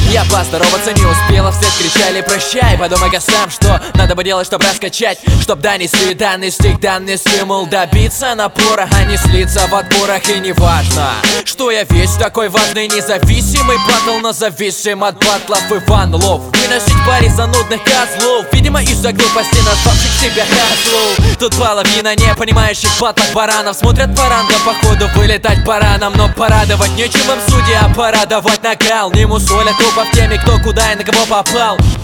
Я поздороваться не успела, вслед кричали прощай. Подумай-ка сам, что надо бы делать, чтоб раскачать, чтоб донести данный стих, данный стимул, добиться напора, а не слиться в отборах. И не важно, что я весь такой важный, независимый батл, но зависим от батлов Иван Лов. Выносить пари занудных козлов, видимо из-за глупости назвавших себя козлов. Тут половина не понимающих батлов баранов смотрят по рангам, походу вылетать пора нам. Но порадовать нечем им судья, а порадовать накал. Не мусолят тупо в теме, кто куда и на кого попал.